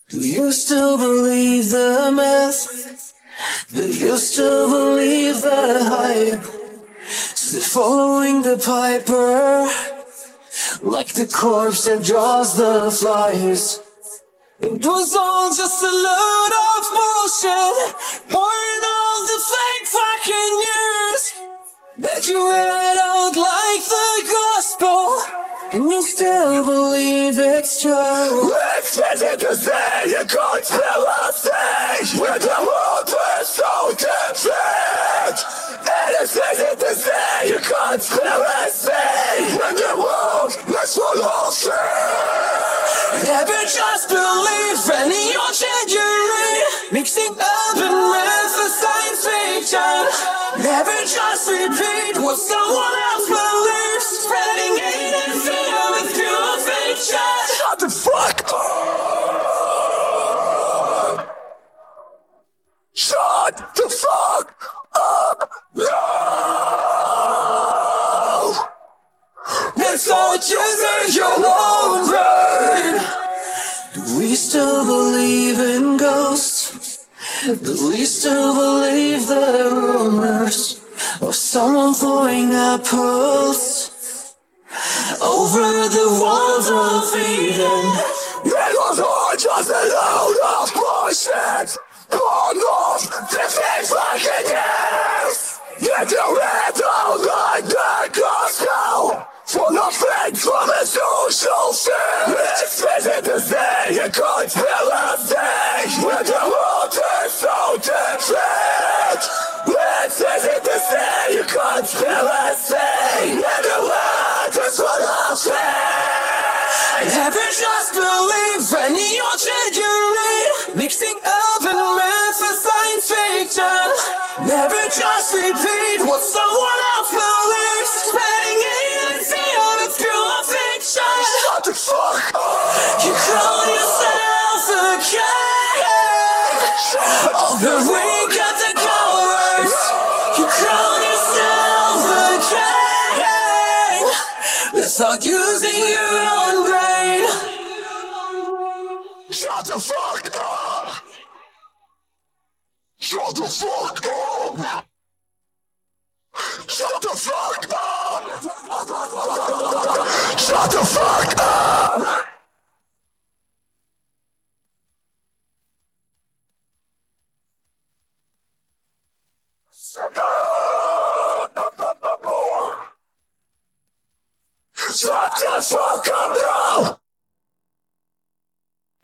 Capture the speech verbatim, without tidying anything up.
Do you still believe the myth? Do you still believe the hype? Still following the piper, like the corpse that draws the flies. It was all just a load of bullshit, pouring all the fake fucking years that you read out like the gospel, and you still believe it's true. It's easy to say you can't feel a thing when the world is so different. It is easy to say you can't feel a thing when the world is full of shit. Never just believe any old shit you read, mixing urban myth with science fiction. Never just repeat what someone else believes, spreading hate and fear with pure fiction. Shut the fuck up! Shut the fuck up! No! It's all choosing your own brain. Do we still believe in ghosts? Do we still believe the rumors of someone throwing apples over the walls of Eden? It was all just a load of bullshit, born of the fake fucking years. Yet you read out like the gospel, full of fake from a social fear. It's easy to say you can't feel a thing when the world is so different. It's easy to say you can't feel a thing when the world is full of shit. Never just believe any old shit you read, mixing urban myth with science fiction. Never just repeat what someone else believes, spreading hate and fear with pure fiction. Shut the fuck up! You call yourself a king of the weak and the cowards. You call yourself a king. Let's start using your own brain. Shut the fuck up! Shut the fuck up! Shut the fuck up! Shut the fuck up! Shut the fuck up, bro!